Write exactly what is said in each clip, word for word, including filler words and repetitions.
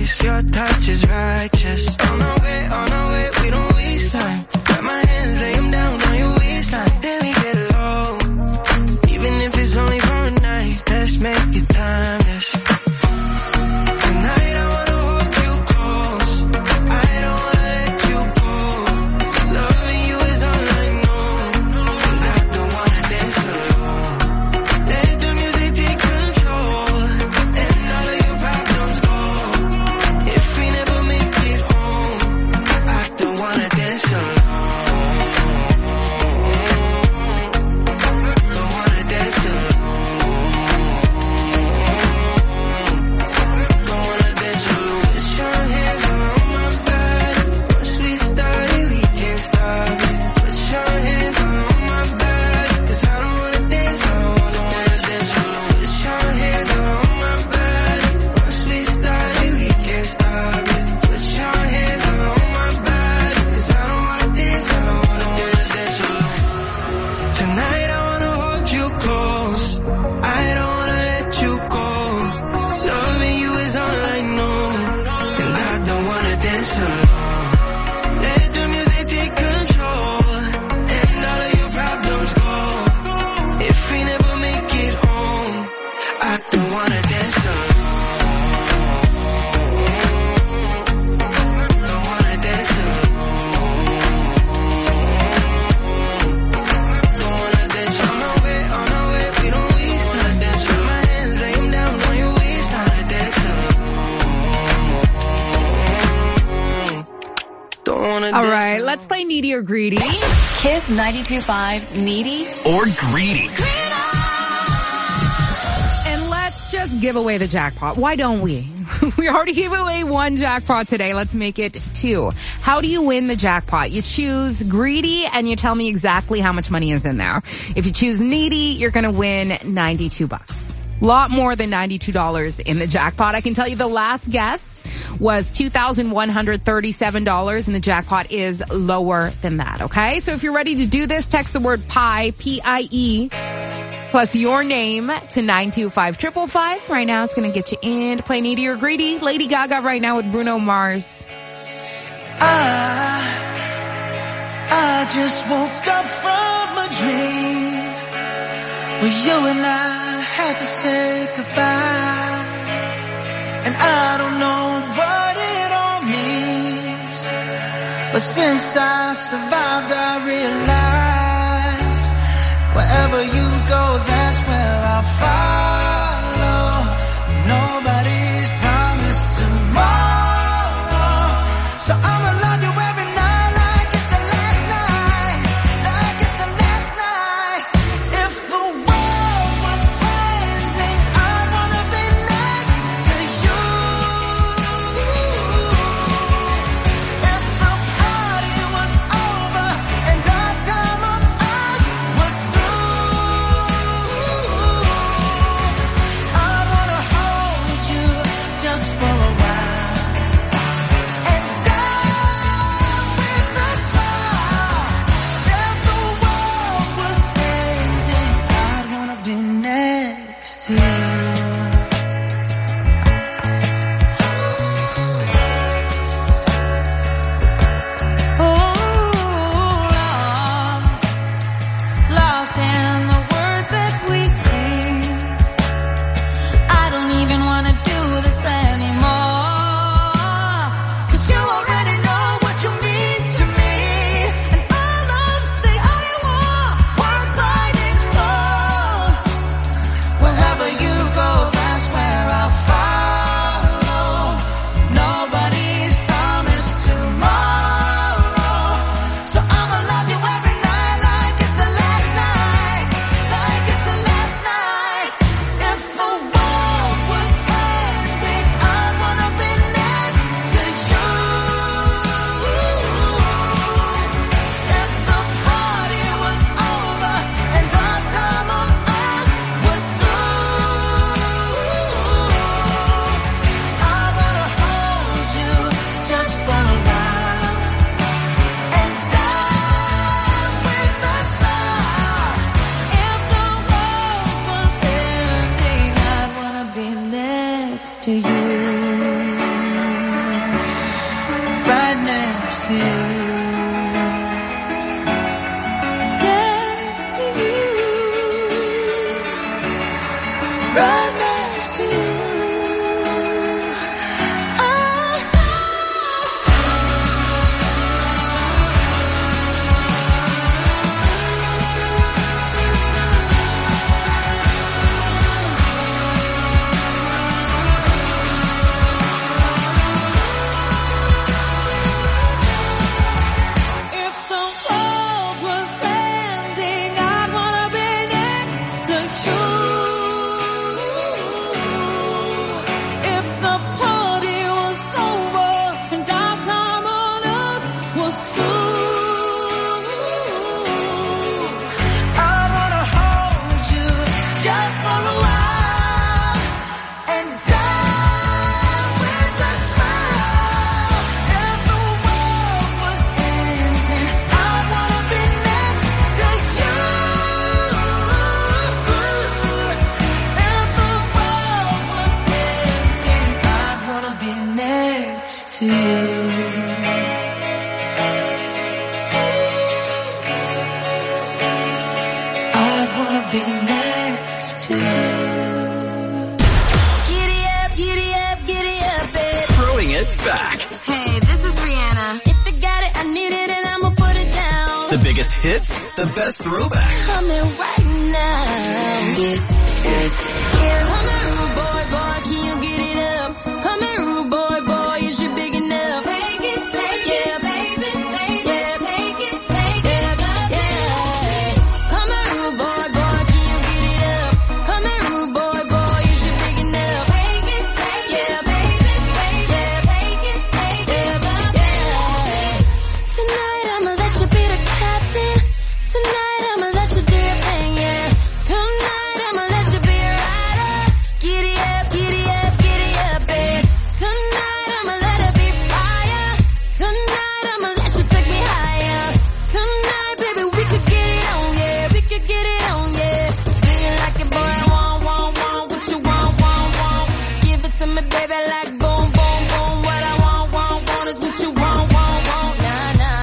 kiss, your touch is righteous. On our way, on our way, we don't waste time. Grab my hands, lay them down on your waistline. Then we get low, even if it's only for a night. Let's make it timeless. Tonight I wanna hold you close, I don't wanna let you go. Loving you is all I know, and I don't wanna dance alone. Let the music take control, and all of your problems go. If we never make it home, I don't wanna dance alone. Don't wanna dance alone. Don't wanna dance alone. Put your hands on my body. Once we started, we can't stop it. Put your hands on my body, 'cause I don't wanna dance alone. Don't wanna dance alone. Put your hands on my body. Once we started, we can't stop it. Put your hands on my body, 'cause I don't wanna dance alone. Don't wanna dance alone. Tonight I wanna hold you close, I don't wanna let you go. Loving you is all I know, and I don't wanna dance alone. Let the music take control, and all of your problems go. If we never make it home, I don't wanna dance alone. Don't wanna dance alone. Don't wanna dance on our way, on our way, we don't waste time. Dance with my hands, lay them down on your waistline. Dance alone. Don't wanna All dance right, alone. let's play Needy or Greedy. Kiss ninety-two point five's Needy or Greedy. And let's just give away the jackpot. Why don't we? We already gave away one jackpot today. Let's make it two. How do you win the jackpot? You choose Greedy and you tell me exactly how much money is in there. If you choose Needy, you're going to win ninety-two bucks. Lot more than ninety-two dollars in the jackpot. I can tell you the last guess was two thousand one hundred thirty-seven dollars and the jackpot is lower than that, okay? So if you're ready to do this, text the word PIE, P I E, plus your name to nine two five five five. Right now it's going to get you in to play Needy or Greedy. Lady Gaga right now with Bruno Mars. I, I just woke up from a dream where you and I had to say goodbye, and I don't know what it all means, but since I survived I realized wherever you go, that's where I'll follow. Nobody's promised tomorrow, so I'ma love you every night like it's the last night, like it's the last night. If the world was ending, I wanna be next to you. If the party was over and our time on earth was through, next to you. I'd wanna be next to you. Giddy up, giddy up, giddy up, babe. Throwing it back. Hey, this is Rihanna. If you got it, I need it, and I'ma put it down. The biggest hits, the best throwbacks. Coming right now. This is it. Come here, rude boy, boy, can you get it up? Come here, rude boy, boy, is you big enough? Take it, take yeah, it, baby, baby, yeah, take it, take yeah, it, yeah. Come here, rude boy, boy, can you get it up? Come here, rude boy, boy, is you big enough? Take it, take yeah, baby, baby, yeah, take it, take yeah, yeah. Tonight I'ma let you be the captain. Tonight I'ma let you do your thing, yeah. Tonight I'ma let you be a rider. Giddy up, giddy up, giddy up, babe. Tonight I'ma let it be fire. Tonight I'ma let you take me higher. Tonight, baby, we could get it on, yeah. We could get it on, yeah. Do you like it, boy? Want, want, want. What you want, want, want. Give it to me, baby, like boom, boom, boom. What I want, want, want is what you want, want, want. Nah, nah.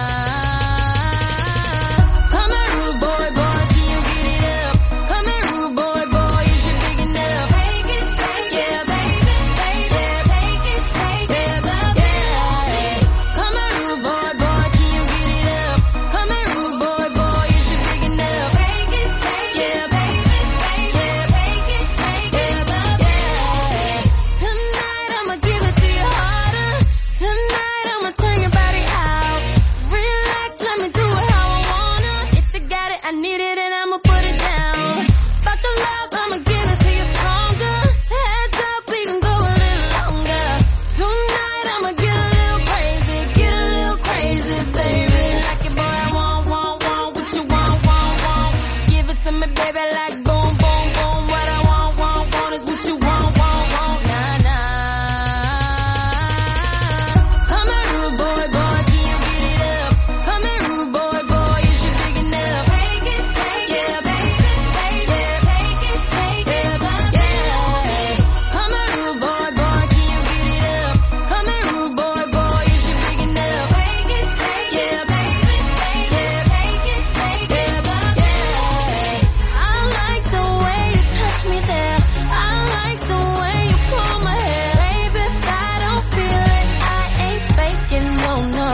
Come here, rude boy, boy, can you get it up? Come here, rude boy, boy, is you big enough? Take it, take yeah, baby, baby, yeah, take it, take yeah, yeah. Come here, rude boy, boy, can you get it up? Come here, rude boy, boy, is you big enough? Take it, take yeah, baby, baby, yeah, take it, take yeah, yeah. Tonight I'ma give it to you harder. Tonight I'ma turn your body out. Relax, let me do it how I wanna. If you got it, I need it, and I'ma put it down. Fuck the love, I'ma give it to you stronger. Heads up, we can go a little longer. Tonight I'ma get a little crazy, get a little crazy, baby. Like it, boy, I want, want, want. What you want, want, want. Give it to me, baby, like boom, boom, boom. What I want, want, want is what you want, want, want. Nah, nah. Come here, rude boy, boy, can you get it up? Come here, rude boy, boy, is you big enough? Take it, take yeah, baby, baby, yeah, take it, take yeah, yeah. Come here, rude boy, boy, can you get it up? Come here, rude boy, boy, is you big enough? Take it, take yeah, baby, baby, yeah, take it, take yeah, yeah. I like the way you touch me there. I like the way you pull my hair, baby. If I don't feel it, I ain't faking, no, no.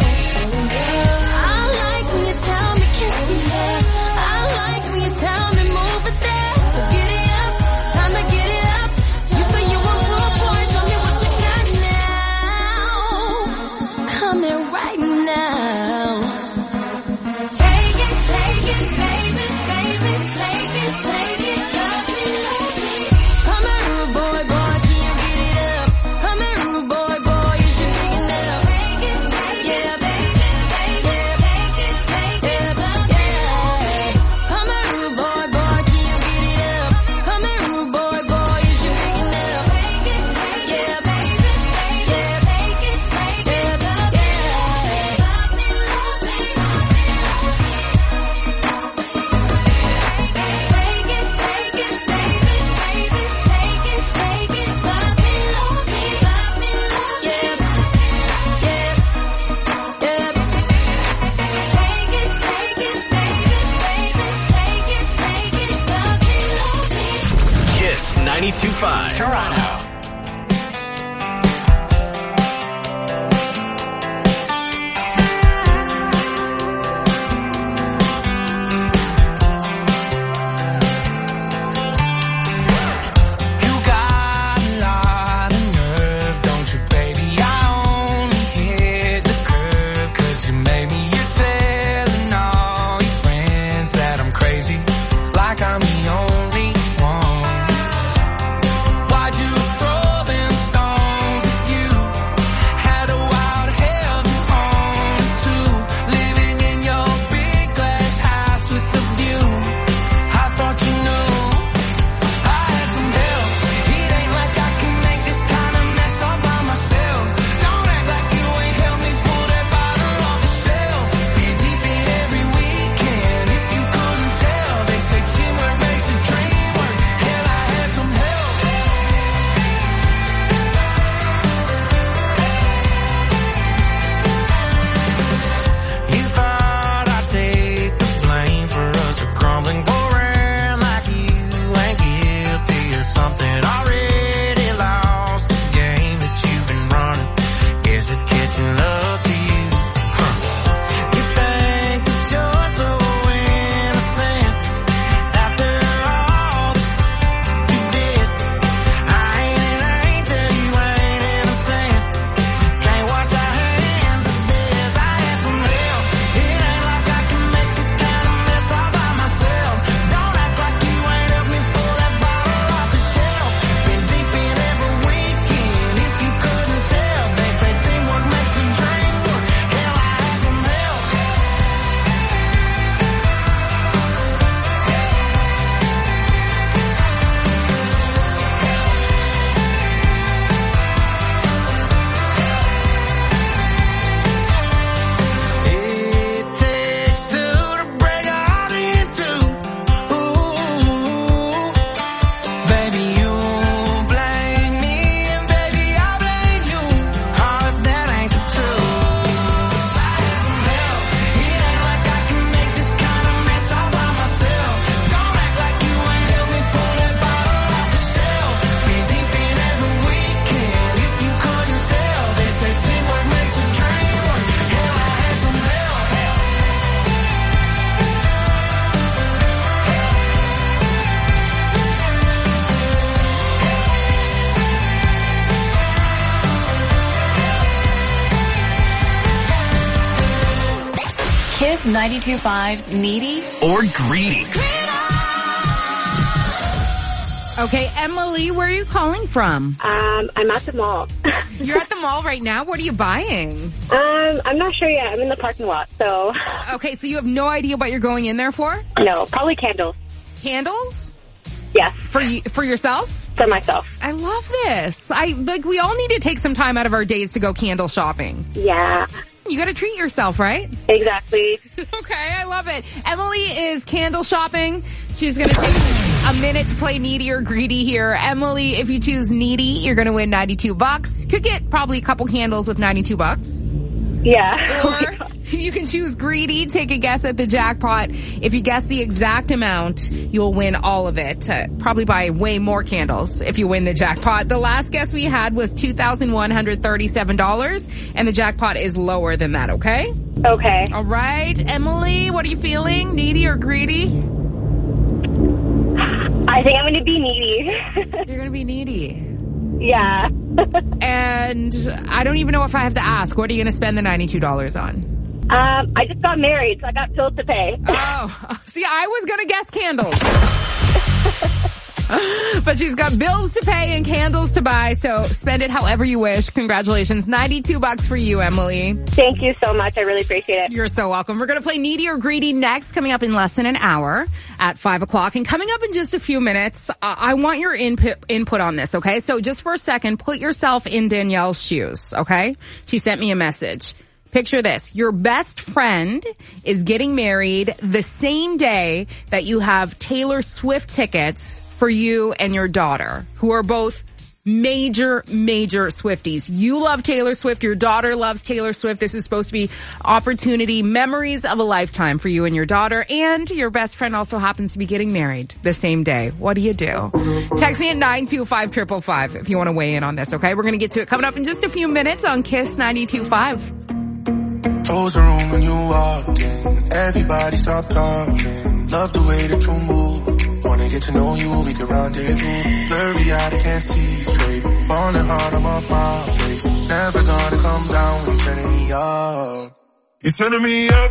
I like when you tell me kiss me there. I like when you tell me move it there. So get it up, time to get it up. You say you want more points, show me what you got now. Come here right now. Take it, take it, baby, baby, take it, take it, love me, love me. Come here, rude boy, boy, can you get it up? Come here, rude boy, boy, is you big enough? Take it, take yeah, baby, baby, yeah, take it, take yeah, yeah. Come here, rude boy, boy, can you get it up? Come here, rude boy, boy, is you big enough? Take it, take yeah, baby, baby, yeah, take it, take yeah, yeah. Love me, love me, love me. Take it, take it, baby, baby, take it, take it, love me, love me, love me, love me. Yeah, yeah, yeah. Take it, take it, baby, baby, take it, take it, love me, love me. Kiss ninety-two point five. Toronto. You got a lot of nerve, don't you, baby? I only hit the curb 'cause you made me. You're telling all your friends that I'm crazy, like I'm the only one. Why'd you ninety-two point five's Needy or Greedy. Okay, Emily, where are you calling from? Um, I'm at the mall. You're at the mall right now? What are you buying? um, I'm not sure yet. I'm in the parking lot, so Okay, so you have no idea what you're going in there for? no, probably candles. Candles? Yes, For you, for yourself? for myself. I love this. I like we all need to take some time out of our days to go candle shopping. Yeah, You gotta treat yourself, right? exactly. Okay, I love it. Emily is candle shopping. She's gonna take a minute to play Needy or Greedy here. Emily, if you choose Needy, you're gonna win ninety-two bucks. Could get probably a couple candles with ninety-two bucks. Yeah. Or you can choose Greedy, take a guess at the jackpot. If you guess the exact amount, you'll win all of it. Uh, probably buy way more candles if you win the jackpot. The last guess we had was two thousand one hundred thirty-seven dollars, and the jackpot is lower than that, okay? Okay. All right, Emily, what are you feeling? Needy or Greedy? I think I'm going to be needy. You're gonna be needy. yeah. And I don't even know if I have to ask. What are you gonna spend the ninety-two dollars on? Um, I just got married, so I got bills to pay. Oh, see, I was gonna guess candles. But she's got bills to pay and candles to buy, so spend it however you wish. Congratulations. ninety-two bucks for you, Emily. Thank you so much. I really appreciate it. You're so welcome. We're going to play Needy or Greedy next, coming up in less than an hour at five o'clock. And coming up in just a few minutes, uh, I want your input input on this, okay? So just for a second, put yourself in Danielle's shoes, okay? She sent me a message. Picture this. Your best friend is getting married the same day that you have Taylor Swift tickets for you and your daughter, who are both major, major Swifties. You love Taylor Swift. Your daughter loves Taylor Swift. This is supposed to be opportunity, memories of a lifetime for you and your daughter. And your best friend also happens to be getting married the same day. What do you do? Text me at nine two five five five five if you want to weigh in on this, okay? We're going to get to it coming up in just a few minutes on Kiss ninety-two point five. Close the room when you walked in. Everybody stop talking. Love the way that you move. Wanna get to know you, we can rendezvous. Blurry eyed, I can't see straight. Falling hard, I'm off my face. Never gonna come down when you're turning me up. You're turning me up.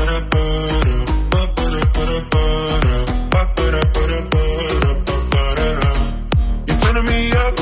You're turning me up.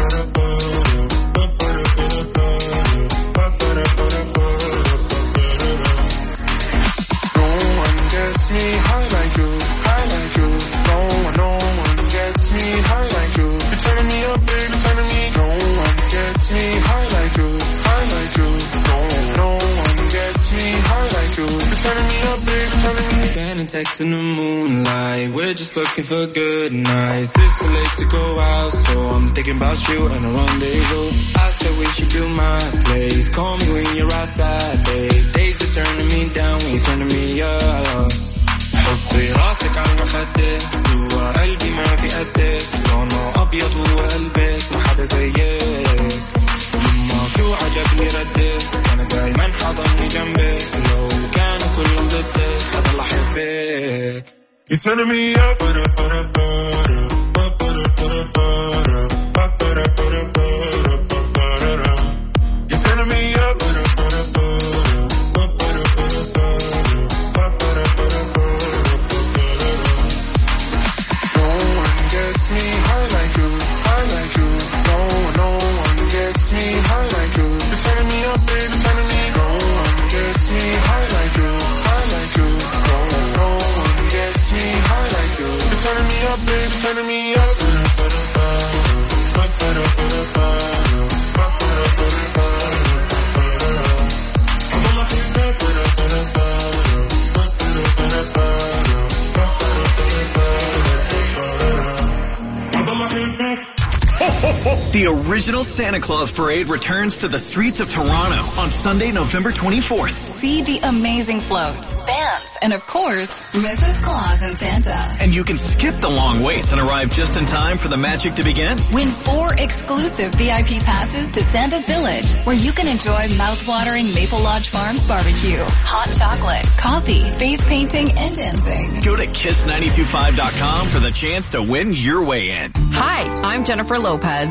No one gets me high like you, high like you. No one, no one gets me high like you. You're turning me up, baby, turning me. No one gets me high like you, high like you. No, no one gets me high like you. You're turning me up, baby, turning me. Spending text in the moonlight. We're just looking for good nights. It's too late to go out, so I'm thinking about you and a rendezvous. I said we should do my place. Call me when you're outside, babe. Days are turning me down when you're turning me up. حطي راسك على المخدة جوا قلبي ما في قدك لونه أبيض وقلبك ما حدا زيك يما شو عجبني ردك أنا دايما حضني جنبك لو كانوا كلهم ضدك حضل أحبك. You're turning me up. You're turning me up. Turning me up. The original Santa Claus Parade returns to the streets of Toronto on Sunday, November twenty-fourth. See the amazing floats, bands, and of course, Missus Claus and Santa. And you can skip the long waits and arrive just in time for the magic to begin. Win four exclusive V I P passes to Santa's Village, where you can enjoy mouth-watering Maple Lodge Farms barbecue, hot chocolate, coffee, face painting, and dancing. Go to kiss nine two five dot com for the chance to win your way in. Hi, I'm Jennifer Lopez. Don't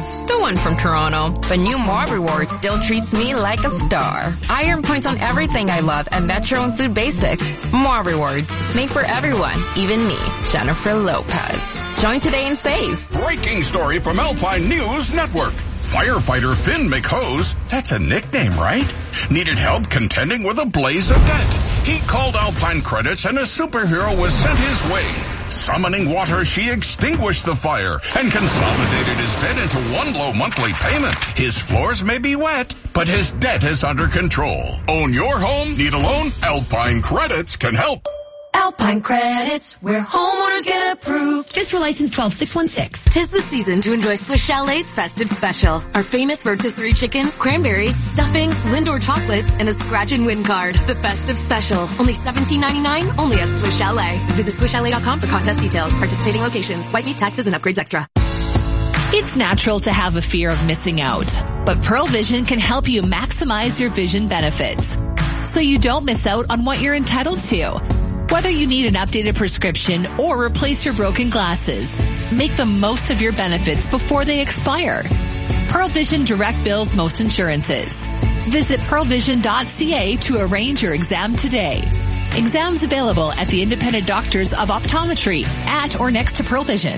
one from Toronto, but new More Rewards still treats me like a star. I earn points on everything I love at Metro and Food Basics. More Rewards, made for everyone, even me, Jennifer Lopez. Join today and save. Breaking story from Alpine News Network. Firefighter Finn McHose, that's a nickname, right? Needed help contending with a blaze of debt. He called Alpine Credits and a superhero was sent his way. Summoning water, she extinguished the fire and consolidated his debt into one low monthly payment. His floors may be wet, but his debt is under control. Own your home? Need a loan? Alpine Credits can help. Alpine Credits, where homeowners get approved. Fisker license twelve six one six. Tis the season to enjoy Swiss Chalet's festive special. Our famous rotisserie chicken, cranberry, stuffing, Lindor chocolates, and a scratch and win card. The festive special. Only seventeen ninety-nine, only at Swiss Chalet. Visit Swiss Chalet dot com for contest details. Participating locations. White meat, taxes, and upgrades extra. It's natural to have a fear of missing out, but Pearl Vision can help you maximize your vision benefits so you don't miss out on what you're entitled to. Whether you need an updated prescription or replace your broken glasses, make the most of your benefits before they expire. Pearl Vision direct bills most insurances. Visit pearl vision dot c a to arrange your exam today. Exams available at the Independent Doctors of Optometry at or next to Pearl Vision.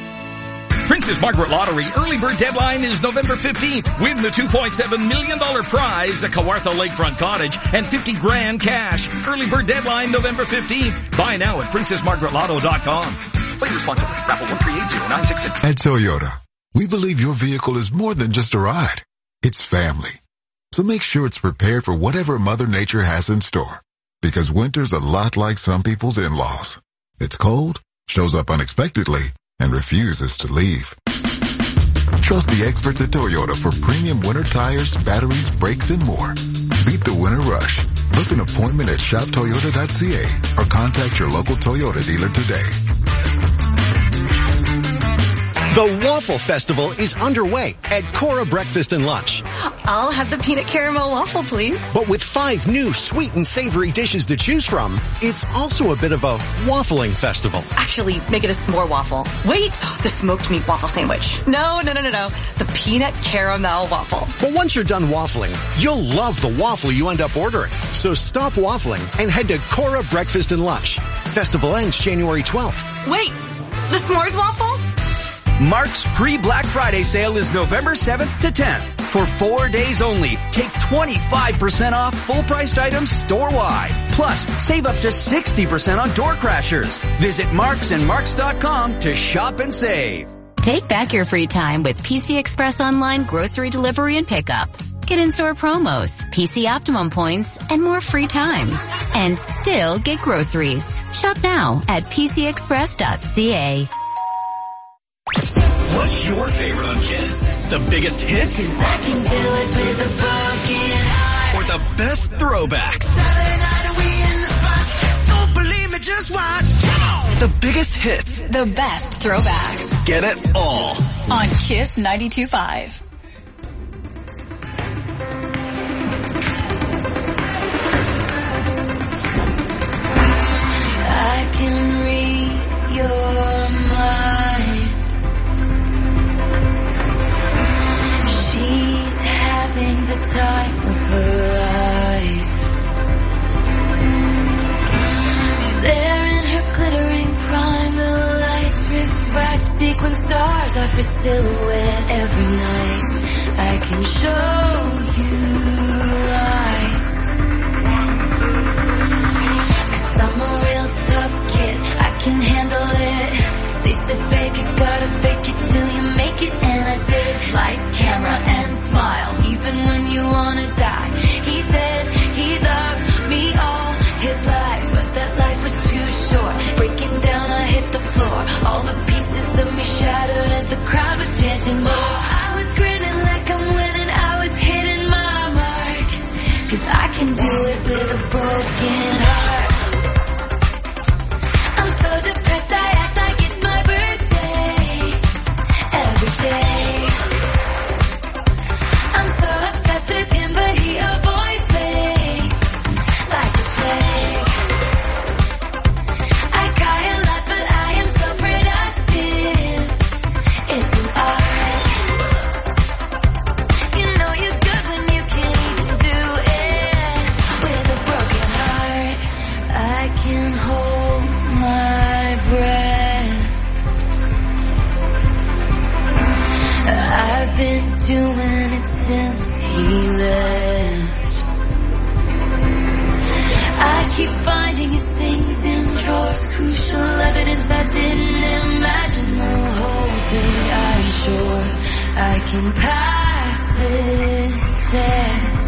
Princess Margaret Lottery early bird deadline is November fifteenth. Win the two point seven million dollars prize, a Kawartha Lakefront cottage, and fifty grand cash. Early bird deadline November fifteenth. Buy now at princess margaret lotto dot com. Play responsibly. Raffle one three eight zero nine six six. At Toyota, we believe your vehicle is more than just a ride. It's family. So make sure it's prepared for whatever Mother Nature has in store. Because winter's a lot like some people's in-laws. It's cold, shows up unexpectedly, and refuses to leave. Trust the experts at Toyota for premium winter tires, batteries, brakes, and more. Beat the winter rush. Book an appointment at shop toyota dot c a or contact your local Toyota dealer today. The Waffle Festival is underway at Cora Breakfast and Lunch. I'll have the peanut caramel waffle, please. But with five new sweet and savory dishes to choose from, it's also a bit of a waffling festival. Actually, make it a s'more waffle. Wait, the smoked meat waffle sandwich. No, no, no, no, no. The peanut caramel waffle. But once you're done waffling, you'll love the waffle you end up ordering. So stop waffling and head to Cora Breakfast and Lunch. Festival ends January twelfth. Wait, the s'mores waffle? Mark's pre-Black Friday sale is November seventh to tenth. For four days only, take twenty-five percent off full-priced items store-wide. Plus, save up to sixty percent on door crashers. Visit marks and marks dot com to shop and save. Take back your free time with P C Express Online grocery delivery and pickup. Get in-store promos, P C Optimum points, and more free time. And still get groceries. Shop now at p c express dot c a. What's your favorite on Kiss? The biggest hits? 'Cause I can do it with a broken heart. Or the best throwbacks? Saturday night and we in the spot. Don't believe me, just watch. Come on. The biggest hits. The best throwbacks. Get it all. On Kiss ninety-two point five. I can read your mind. She's having the time of her life. There in her glittering prime, the lights refract sequin stars off her silhouette every night. I can show you lies. 'Cause I'm a real tough kid, I can handle it. They said, babe, you gotta fake it till you make it, and I did. Lights, camera, and smile, even when you wanna die. He said he loved me all his life, but that life was too short. Breaking down, I hit the floor. All the pieces of me shattered as the crowd was chanting more. I was grinning like I'm winning, I was hitting my marks. 'Cause I can do it with a broken heart. I'm so depressed, I act like it's my birthday. Every day. I'm so obsessed with him, but he avoids me like a plague. I cry a lot, but I am so productive. It's an art. left. I keep finding his things in drawers, crucial evidence I didn't imagine. The whole thing, I'm sure I can pass this test.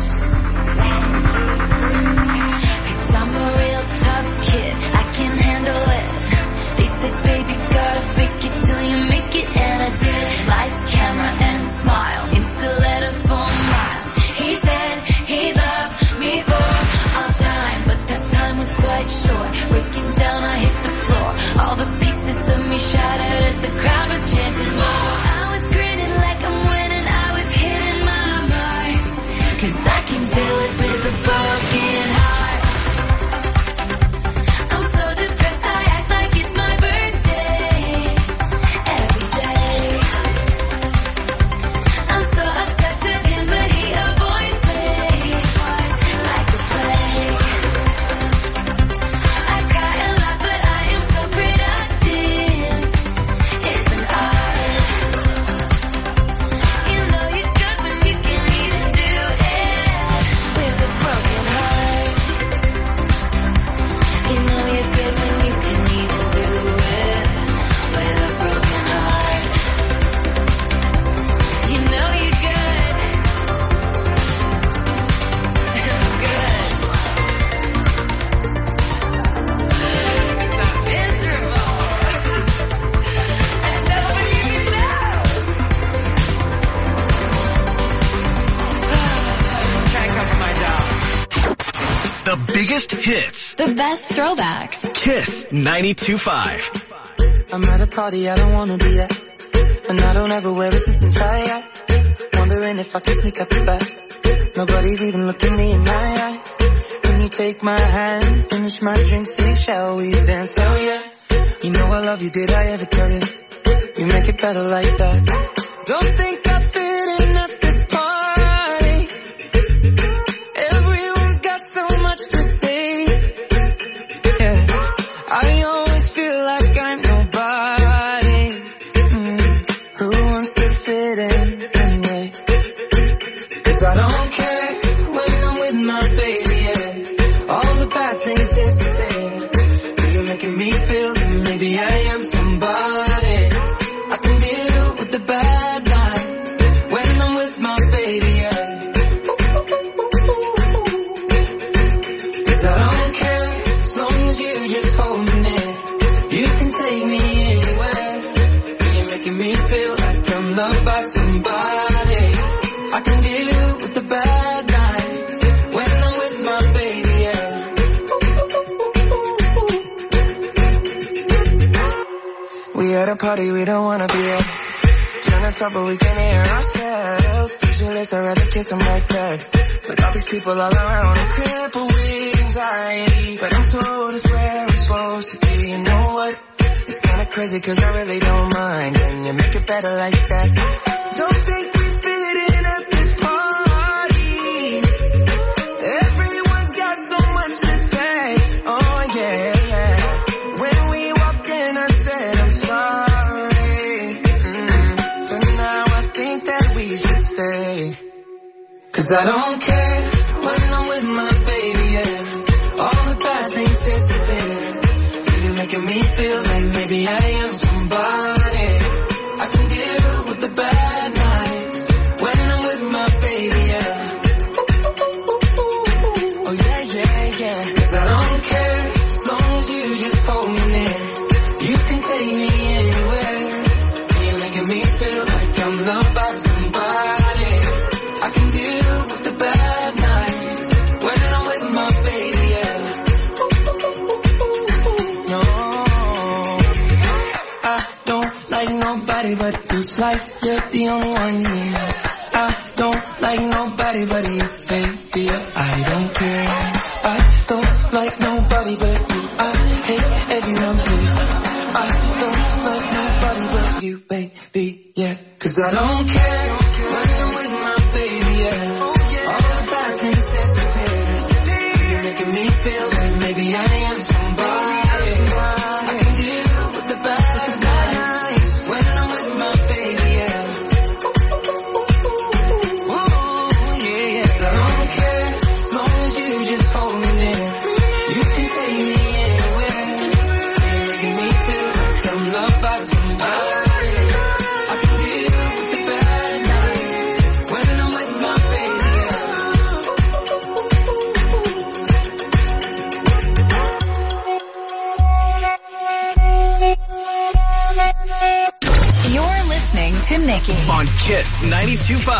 Cause I'm a real tough kid, I can handle it. They said, baby, gotta fake it till you make it, and I did. Lights, camera, and smile, insta letters for miles. He said he loved me for all time, but that time was quite short. Breaking down, I hit the floor. All the pieces of me shattered as the crowd was chanting more. I was grinning like I'm winning, I was hitting my marks. Cause I can do it with a broken heart. I'm so depressed, I act like it's my birthday. Every day I'm so obsessed with him, but he avoids me like a plague. I cry a lot, but I am so productive. It's an art. You know you're good when you can even do it with a broken heart. You know you're good when you can even do it with a broken heart. You know you're good. Good. Cause I'm miserable. And nobody even knows. Can't cover my job. The biggest hits. The best throwbacks. Kiss ninety-two point five. I'm at a party I don't wanna be at, and I don't ever wear a suit and tie yet. Wondering if I can sneak up the back. Nobody's even looking me in my eyes. When you take my hand, finish my drink, say shall we dance? Hell yeah. You know I love you, did I ever tell you? You make it better like that. Don't think I fit in at this party. Everyone's got so much to say. Yeah, I always feel like I'm nobody. Mm. Who wants to fit in anyway? Cause I don't care when I'm with my baby, yeah. All the bad things disappear. You're making me feel that maybe I am somebody. I can deal with the bad nights when I'm with my baby, yeah. Cause I don't care as long as you just hold me near. You can take me anywhere. You're making me feel like I'm loved by somebody. I can deal with the bad nights when I'm with my baby, yeah. We at a party we don't wanna be at. Turn the top but we can hear ourselves. Speechless, I'd rather kiss them right back. But all these people all around are crippled with anxiety. But I'm told it's where I'm supposed to be. You know what? It's kinda crazy cause I really don't mind. Can you make it better like that? Don't think we fit in at this party. Everyone's got so much to say. Oh yeah, yeah. When we walked in I said I'm sorry. Mm. But now I think that we should stay. Cause I don't care when I'm with my baby, yeah. All the bad things disappear. You're making me feel like maybe I am somebody. I can deal with the bad nights when I'm with my baby, yeah. Oh yeah, yeah, yeah. Cause I don't care as long as you just hold me near. You can take me anywhere. You're making me feel like I'm loved by somebody. I can deal with the bad nights when I'm with my baby, yeah. No, I don't like nobody but you. It's like you're the only one here. I don't like nobody but you, baby. I don't care. I don't like nobody but you. I hate everyone here. I don't like nobody but you, baby, yeah. Cause I don't care when I'm with my baby, yeah. All the bad things disappear. You're making me feel like maybe I am somebody. I can deal with the bad nights when I'm with my baby, yeah. Ooh, yeah, yeah. 'Cause I don't ninety-two point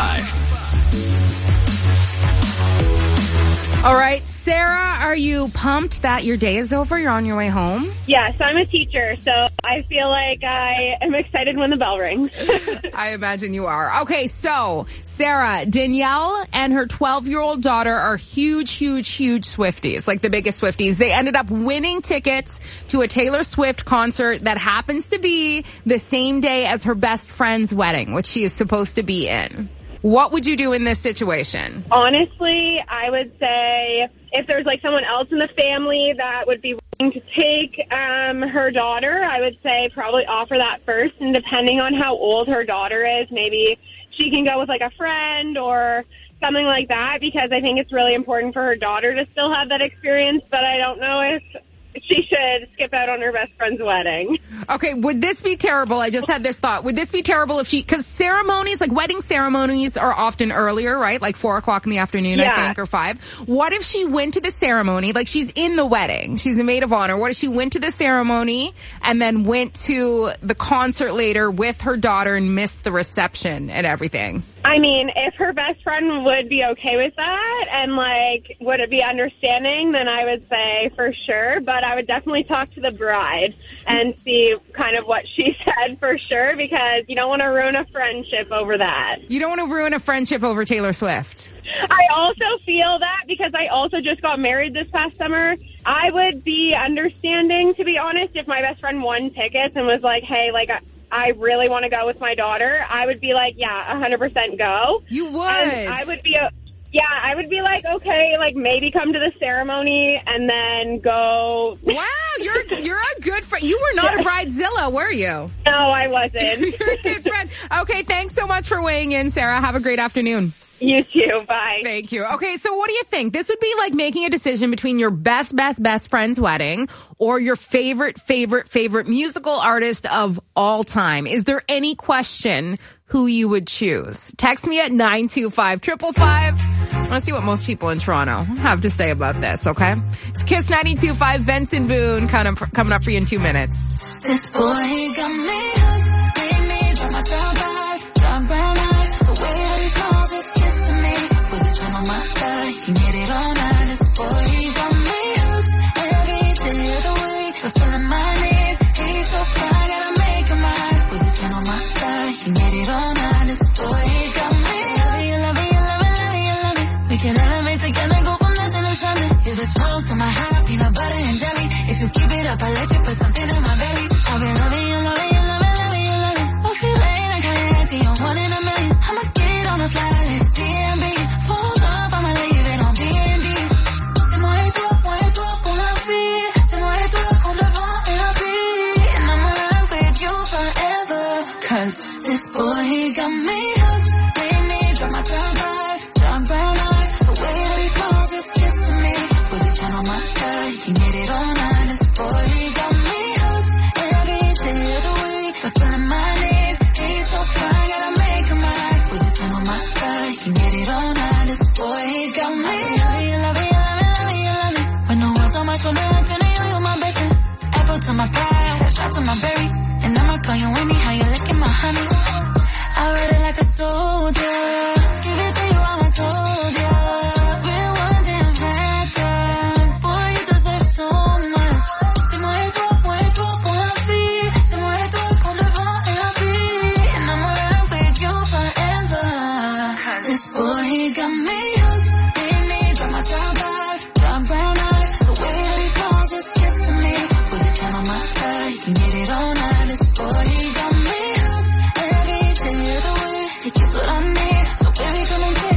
five. All right, Sarah, are you pumped that your day is over? You're on your way home? Yes, I'm a teacher, so I feel like I am excited when the bell rings. I imagine you are. Okay, so Sarah, Danielle and her twelve-year-old daughter are huge, huge, huge Swifties, like the biggest Swifties. They ended up winning tickets to a Taylor Swift concert that happens to be the same day as her best friend's wedding, which she is supposed to be in. What would you do in this situation? Honestly, I would say if there's like someone else in the family that would be willing to take um, her daughter, I would say probably offer that first. And depending on how old her daughter is, maybe she can go with like a friend or something like that, because I think it's really important for her daughter to still have that experience. But I don't know if she should skip out on her best friend's wedding. Okay, would this be terrible? I just had this thought. Would this be terrible if she, because ceremonies, like wedding ceremonies are often earlier, right? Like four o'clock in the afternoon, Yeah. I think, or five. What if she went to the ceremony, like she's in the wedding, she's a maid of honor. What if she went to the ceremony and then went to the concert later with her daughter and missed the reception and everything? I mean, if her best friend would be okay with that and, like, would it be understanding, then I would say for sure. But I would definitely talk to the bride and see kind of what she said for sure, because you don't want to ruin a friendship over that. You don't want to ruin a friendship over Taylor Swift. I also feel that because I also just got married this past summer. I would be understanding, to be honest, if my best friend won tickets and was like, hey, like, I I really want to go with my daughter, I would be like, yeah, one hundred percent go. You would. And I would be, a, yeah, I would be like, okay, like maybe come to the ceremony and then go. Wow, you're you're a good friend. You were not a bridezilla, were you? No, I wasn't. You're a good friend. Okay, thanks so much for weighing in, Sarah. Have a great afternoon. You too. Bye. Thank you. Okay, so what do you think? This would be like making a decision between your best, best, best friend's wedding or your favorite, favorite, favorite musical artist of all time. Is there any question who you would choose? Text me at nine two five, five five five. I want to see what most people in Toronto have to say about this, okay? It's Kiss ninety-two point five, Benson Boone kind of coming up for you in two minutes. This boy, he got me hooked, made me drop my brown eyes, dark brown eyes, the way that he smiles, just kissing me, with his hand on my thigh, he get it all night. This boy, he got me hooked, every day of the week, fulfilling my needs, he's so fine, gotta make him mine, with his hand on my thigh, he get it all night. This boy, he got me hooked, you love it, you love it, love it, you love it, we can elevate together, go from nothing to something, you're the smoke to my heart, peanut butter and jelly, if you keep it up, I'll let you put something in my belly. I've been loving you, loving you, loving, loving you, loving. Hope you late like I had to, you're one in a million. I'ma get on a fly list, D M B. Phones up, I'ma leave it on D and D. C'est moi et toi, moi et toi pour la vie. C'est moi et toi contre le vent et la pluie. And I'ma ride with you forever. Cause this boy, he got me hooked. Made me drop my brown eyes, dark brown eyes. The way that he smiles, just kissing me. With his hand on my thigh, he made it all night. This boy, he got me. Fulfilling my needs, he's so fine, gotta make him mine. With his hand on my thigh, he get it all night. This boy, he got me. I love it, you love it, you love it, love it, you love it. When no one's on my shoulder, I'm telling you, you're my best friend. Apple to my pie, shot to my berry. And I'ma call you Winnie, how you licking my honey. I ride it like a soldier. Give it to you, how I told ya. We're one damn factor. Boy, you deserve so much. C'est moi et toi, moi et toi pour la vie. C'est moi et toi contre le vent et la pluie. And I'ma ride with you forever. This boy, he got me hooked. Made me drop my brown eyes, dark brown eyes. The way that he smiles, just kissing me. With his hand on my thigh, he get it all night. This boy, he got me hooked. Every day of the week, he gets what I need. So baby, come and take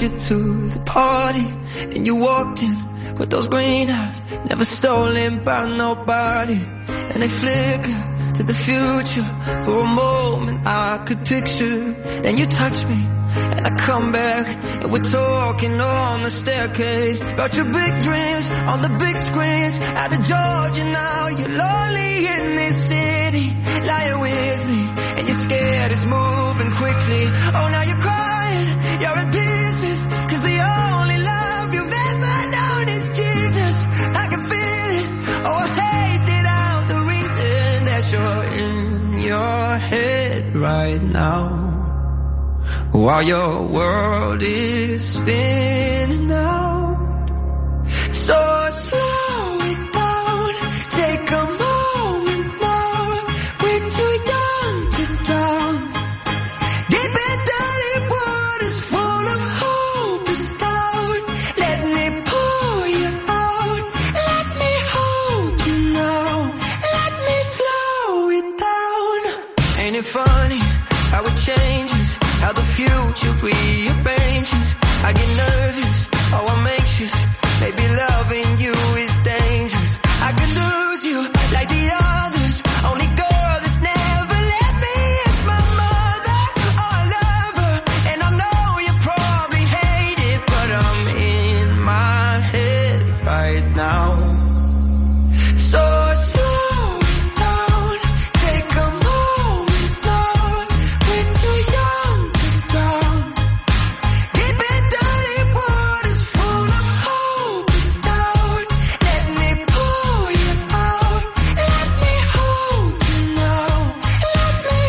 you to the party, and you walked in with those green eyes, never stolen by nobody, and they flicker to the future. For a moment I could picture. Then you touch me and I come back, and we're talking on the staircase about your big dreams on the big screens. Out of Georgia now, you're lonely in this city, lying with me, and you're scared it's moving quickly. Oh, now you're crying, you're in pieces, cause the only love you've ever known is Jesus. I can feel it, oh I hate it out, the reason that you're in your head right now, while your world is spinning out. So slow it down, take a moment now, we're too young to drown. Deep and dirty waters full of hope is down. Let me pull you out, let me hold you now, let me slow it down. Ain't it funny how it changes, how the future rearranges? I get nervous, oh I'm anxious, maybe loving you is dangerous. I could lose you like the others, only girl that's never left me is my mother. Oh I love her, and I know you probably hate it, but I'm in my head right now. So slow it down, take a moment now, we're too young to drown. Deep and dirty waters full of hope is down. Let me pull you out, let me hold you now, let me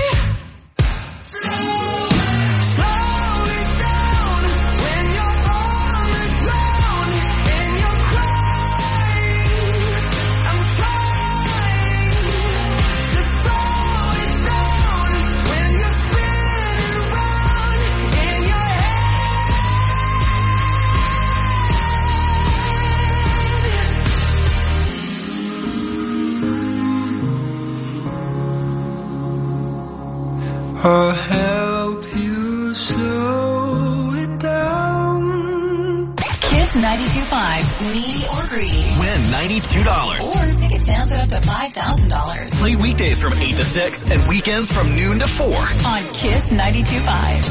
slow it down. When you're on the ground and you're crying, I'm trying to slow it down. When you're spinning round in your head, I'll help you slow it down. Kiss ninety-two point five's Needy or Greedy. Win ninety-two dollars. Or take a chance at up to five thousand dollars. Play weekdays from eight to six and weekends from noon to four. On Kiss ninety-two point five.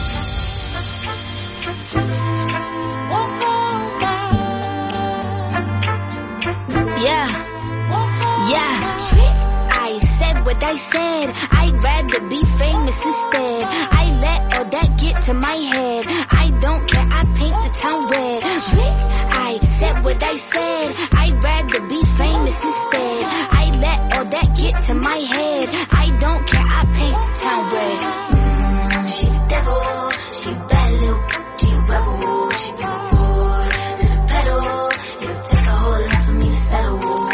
Yeah, yeah. I said what I said. I'd rather be famous instead. I let all that get to my head. I don't care, I paint the town red. I said what I said. I'd rather be famous instead. I let all that get to my head. I don't care, I paint the town red. Mm, she the devil, she a bad little, she a rebel, she bring the foot to the pedal. It'll take a whole lot for me to settle.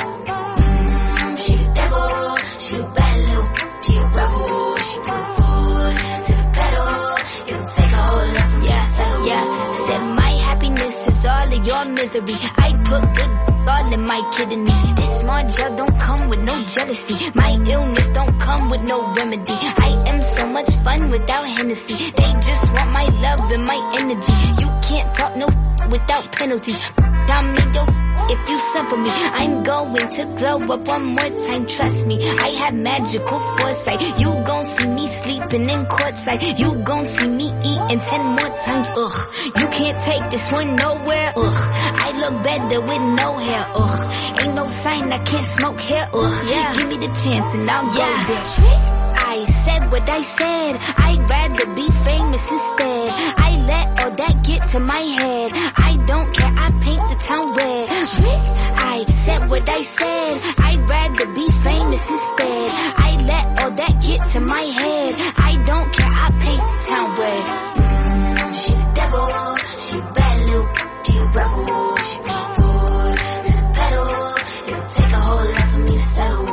Mm, she the devil, she a bad little, she a rebel, she bring the foot to the pedal. It'll take a whole lot for me to settle. Yeah, said my happiness is all of your misery. I put good all in my kidneys. This small gel don't come with no jealousy. My illness don't come with no remedy. I am so much fun without Hennessy. They just want my love and my energy. You can't talk no without penalties. Tell me yo, if you send for me, I'm going to glow up one more time. Trust me, I have magical foresight. You gon' see me sleeping in courtside. You gon' see me eating ten more times. Ugh, you can't take this one nowhere. Ugh, I look better with no hair. Ugh, ain't no sign I can't smoke hair. Ugh, yeah, give me the chance and I'll yeah. go there. I said what I said. I'd rather be famous instead. I let all that get to my head. I don't care, I paint the town red. I said what I said. I'd rather be famous instead. I let all that get to my head. I don't care, I paint the town red. Mm, she the devil, she a bad little, she a rebel, she bring the foot to the pedal. It'll take a whole lot for me to settle.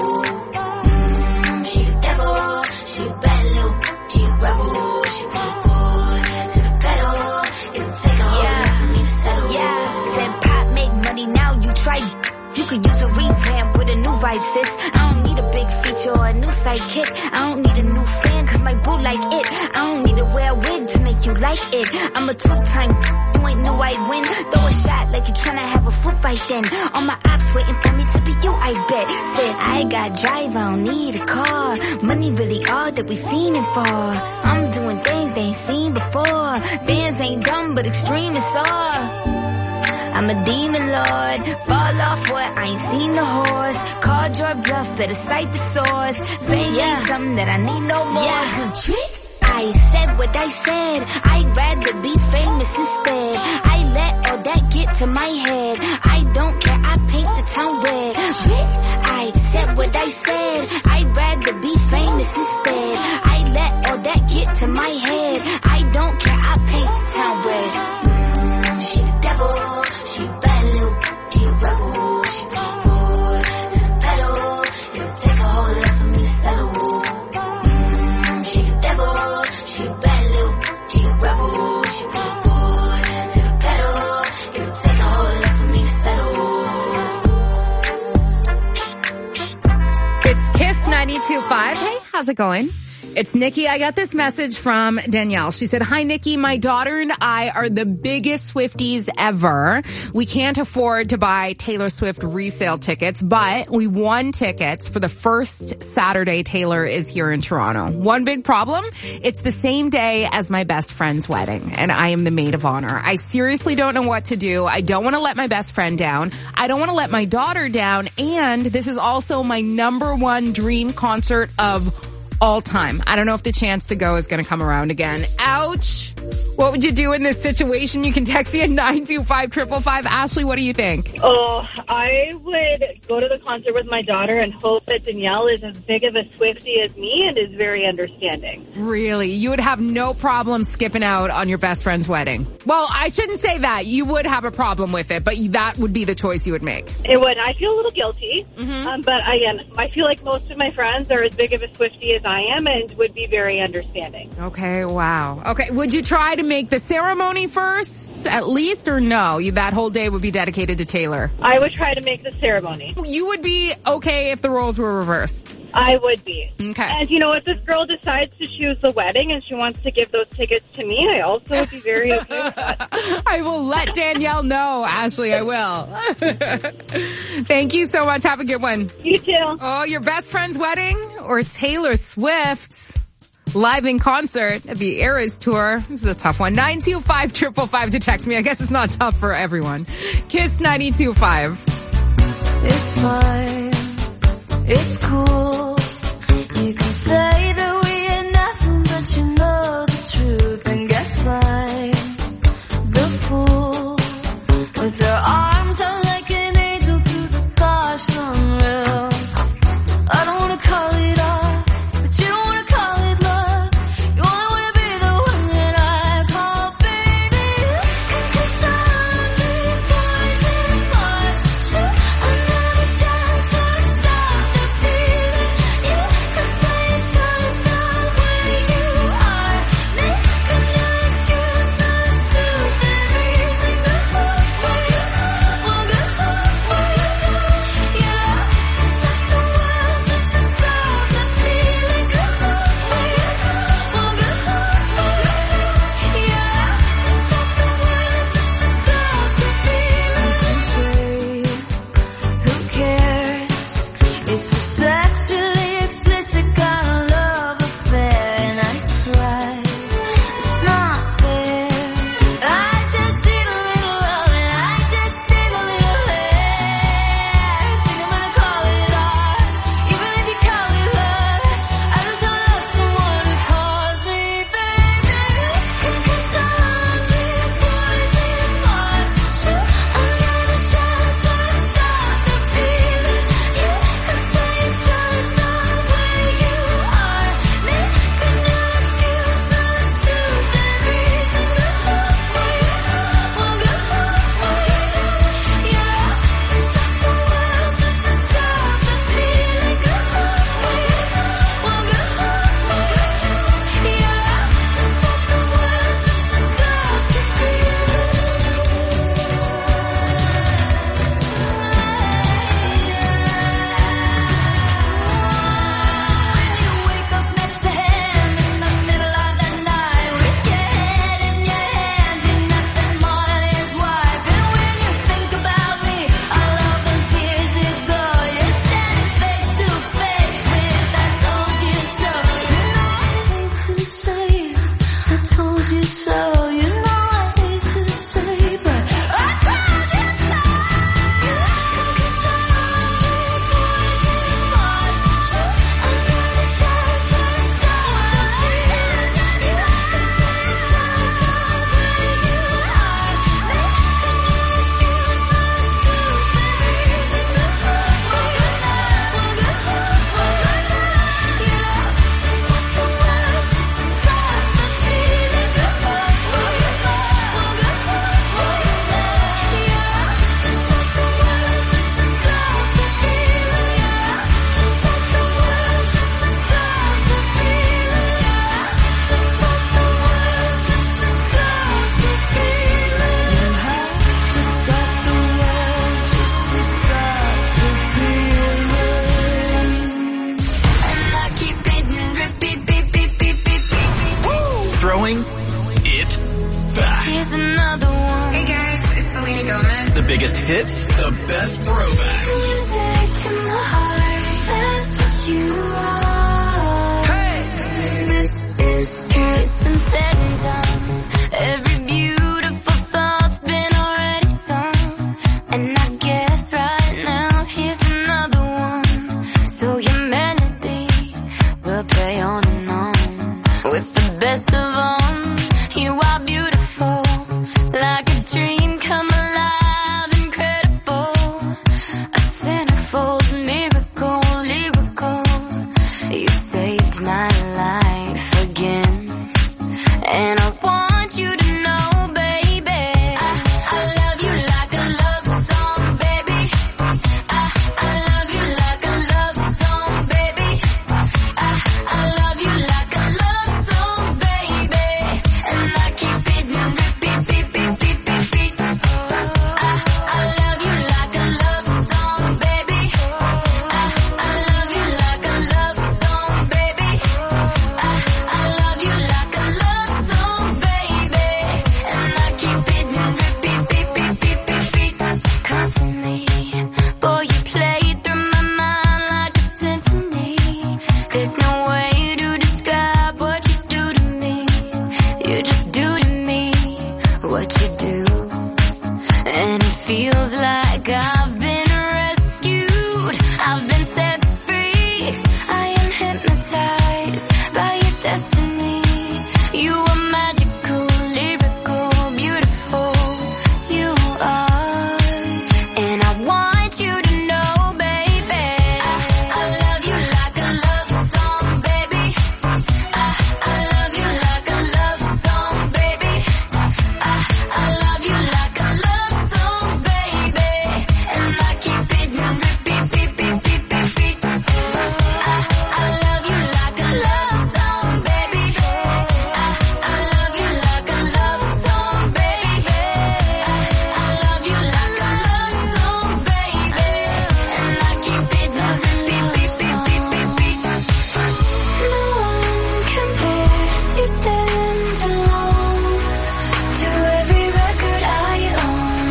Mm, she the devil, she a bad little, she a rebel, she bring the foot to the pedal. It'll take a whole lot for me to settle. Yeah, said pop make money now, you try. You could use a revamp with a new vibe, sis. I don't need a big feature or a new sidekick. I don't need a new fan cause my boo like it. I don't need to wear a wig to make you like it. I'm a two-time ain't knew I'd win. Throw a shot like you tryna have a foot fight then. All my ops waiting for me to be you, I bet. Said I got drive, I don't need a car. Money really all that we fiending for. I'm doing things they ain't seen before. Bands ain't dumb, but extreme is all. I'm a demon lord. Fall off what? I ain't seen the horse. Called your bluff, better cite the source. Fame yeah. ain't something that I need no more. Yeah. Trick. I said what I said. I'd rather be famous instead. I let all that get to my head. I don't care, I paint the town red. I said what I said. I'd rather be famous instead. I let all that get to my head. I don't care, I paint the town red. Mm, she the devil. She a bad little, she a rebel. She bring forward to the pedal. It'll take a whole lot for me to settle. Mm, she the devil. She a bad little, she a rebel. She bring forward to the pedal. It'll take a whole lot for me to settle. It's Kiss ninety-two point five. Hey, how's it going? It's Nikki. I got this message from Danielle. She said, hi, Nikki. My daughter and I are the biggest Swifties ever. We can't afford to buy Taylor Swift resale tickets, but we won tickets for the first Saturday Taylor is here in Toronto. One big problem, it's the same day as my best friend's wedding, and I am the maid of honor. I seriously don't know what to do. I don't want to let my best friend down. I don't want to let my daughter down, and this is also my number one dream concert of all time. I don't know if the chance to go is going to come around again. Ouch. What would you do in this situation? You can text me at nine two five, five five five. Ashley, what do you think? Oh, I would go to the concert with my daughter and hope that Danielle is as big of a Swiftie as me and is very understanding. Really? You would have no problem skipping out on your best friend's wedding? Well, I shouldn't say that. You would have a problem with it, but that would be the choice you would make. It would. I feel a little guilty, mm-hmm. um, but again, I feel like most of my friends are as big of a Swiftie as I am and would be very understanding. Okay, wow. Okay, would you try to make the ceremony first, at least, or no? You, that whole day would be dedicated to Taylor? I would try to make the ceremony. You would be okay if the roles were reversed? I would be. Okay. And you know, if this girl decides to choose the wedding and she wants to give those tickets to me, I also would be very okay with that. I will let Danielle know, Ashley, I will. Thank you so much. Have a good one. You too. Oh, your best friend's wedding or Taylor Swift live in concert at the Eras Tour? This is a tough one. nine two five, five five five to text me. I guess it's not tough for everyone. Kiss ninety-two point five. It's fine. It's cool. You can say that we ain't nothing, but you know the truth. And guess I'm the fool with their arms out like an angel through the gosh unreal. I don't wanna call it off, but you don't wanna call it love. You only wanna be the one that I call baby. And 'cause I need boys and boys, shoot another shot to stop the feeling. biggest hits, the best throwbacks. Music to my heart, that's what you are. Hey! This is Kiss and said and done. Every beautiful thought's been already sung. And I guess right now here's another one. So your melody will play on and on. With the best of all, you are beautiful. Like a dream come alive, incredible. A centerfold miracle, lyrical. You saved my life again. And I want you to know, baby, I, I love you like a love song, baby. I, I love you like a love song, baby. I, I love you like a love song, baby. And I keep it in repeat, beat, beat, beat, beat, beat. I, I love you like a love song, baby. I, I love you like a love song, baby. I, I love you like a love song, baby. And I keep it in repeat, beat, beat, beat, beat, beat. Constantly, boy, you play through my mind like a symphony. There's no way to describe what you do to me. You just do to me what you do. And it feels like I've been rescued. I've been set free. I am hypnotized by your destiny. You are magical, lyrical, beautiful. You are. And I want you to know, baby, I, I love you like a love song, baby. I, I love you like a love song, baby. I, I love you like a love song, baby. And I keep it in repeat, beat, beat, beat, beat, beat. I, I love you like a love song, baby. I, I love you like a love song, baby. I, I love you like a love song, baby. And I keep it in repeat, beat, beat, beat, beat, beat. No one compares, you stand alone to every record I own.